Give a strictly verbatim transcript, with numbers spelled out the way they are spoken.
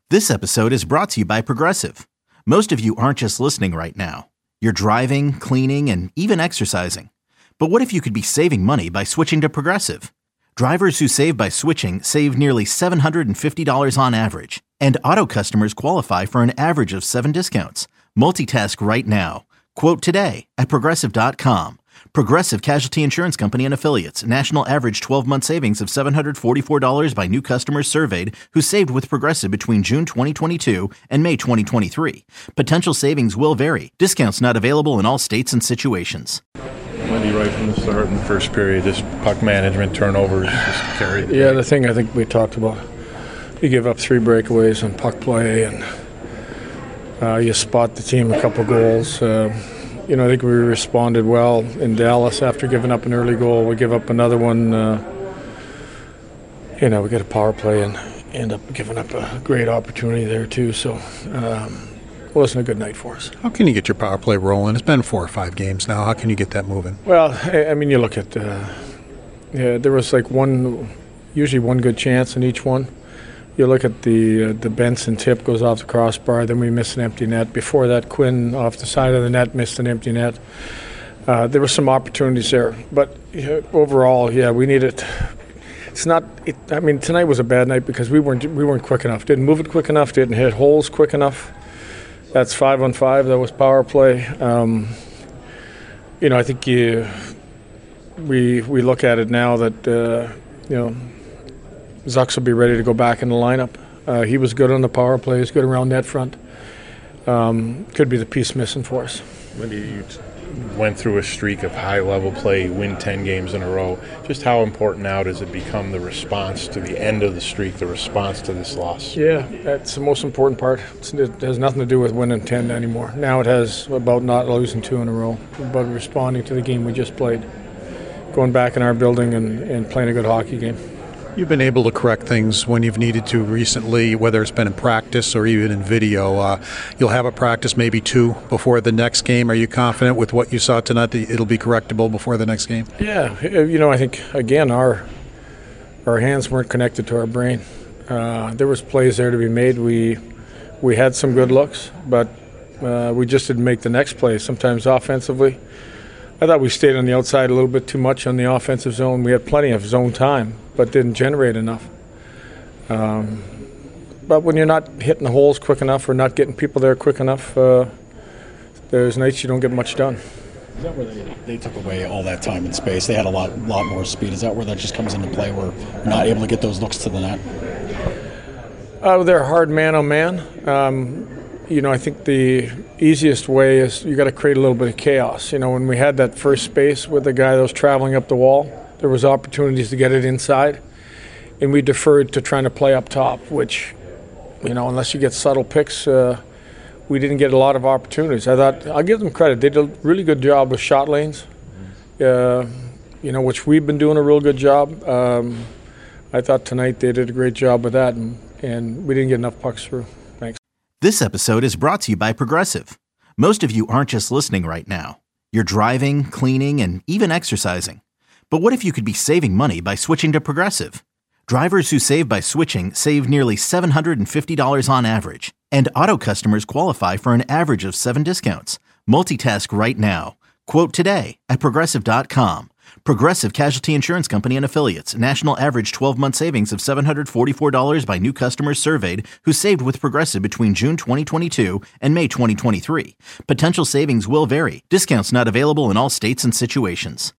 This episode is brought to you by Progressive. Most of you aren't just listening right now. You're driving, cleaning, and even exercising. But what if you could be saving money by switching to Progressive? Drivers who save by switching save nearly seven hundred fifty dollars on average, and auto customers qualify for an average of seven discounts. Multitask right now. Quote today at progressive dot com. Progressive Casualty Insurance Company and Affiliates. National average twelve-month savings of seven hundred forty-four dollars by new customers surveyed who saved with Progressive between June twenty twenty-two and May twenty twenty-three. Potential savings will vary. Discounts not available in all states and situations. Wendy, right from the start in the first period, just puck management, turnovers, just carried. Yeah, the thing I think we talked about, you give up three breakaways on puck play, and uh, you spot the team a couple goals. Uh, you know, I think we responded well in Dallas after giving up an early goal. We give up another one. Uh, you know, we get a power play and end up giving up a great opportunity there too. So um, it wasn't a good night for us. How can you get your power play rolling? It's been four or five games now. How can you get that moving? Well, I, I mean, you look at uh, yeah, there was like one, usually one good chance in each one. You look at the uh, the Benson tip goes off the crossbar, then we miss an empty net. Before that, Quinn off the side of the net missed an empty net. Uh, there were some opportunities there, but yeah, overall, yeah, we need it. It's not. It, I mean, tonight was a bad night because we weren't we weren't quick enough. Didn't move it quick enough. Didn't hit holes quick enough. That's five on five. That was power play. Um, you know, I think you, we we look at it now that uh, you know. Zucks will be ready to go back in the lineup. Uh, he was good on the power play. He's good around net front. Um, could be the piece missing for us. Wendy, you t- went through a streak of high-level play, win ten games in a row. Just how important now does it become the response to the end of the streak, the response to this loss? Yeah, that's the most important part. It's, it has nothing to do with winning ten anymore. Now it has about not losing two in a row, about responding to the game we just played, going back in our building and, and playing a good hockey game. You've been able to correct things when you've needed to recently, whether it's been in practice or even in video. Uh, you'll have a practice, maybe two, before the next game. Are you confident with what you saw tonight that it'll be correctable before the next game? Yeah, you know, I think, again, our our hands weren't connected to our brain. Uh, there was plays there to be made. We we had some good looks, but uh, we just didn't make the next play. Sometimes offensively, I thought we stayed on the outside a little bit too much on the offensive zone. We had plenty of zone time, but didn't generate enough. Um, but when you're not hitting the holes quick enough or not getting people there quick enough, uh, there's nights you don't get much done. Is that where they, they took away all that time and space? They had a lot lot more speed. Is that where that just comes into play, where you're not able to get those looks to the net? Uh, they're hard man-on-man. Um, you know, I think the easiest way is you got to create a little bit of chaos. You know, when we had that first space with the guy that was traveling up the wall, there was opportunities to get it inside, and we deferred to trying to play up top, which, you know, unless you get subtle picks, uh, we didn't get a lot of opportunities. I thought, I'll give them credit. They did a really good job with shot lanes, uh, you know, which we've been doing a real good job. Um, I thought tonight they did a great job with that, and, and we didn't get enough pucks through. Thanks. This episode is brought to you by Progressive. Most of you aren't just listening right now. You're driving, cleaning, and even exercising. But what if you could be saving money by switching to Progressive? Drivers who save by switching save nearly seven hundred fifty dollars on average, and auto customers qualify for an average of seven discounts. Multitask right now. Quote today at progressive dot com. Progressive Casualty Insurance Company and Affiliates. National average twelve-month savings of seven hundred forty-four dollars by new customers surveyed who saved with Progressive between June twenty twenty-two and May twenty twenty-three. Potential savings will vary. Discounts not available in all states and situations.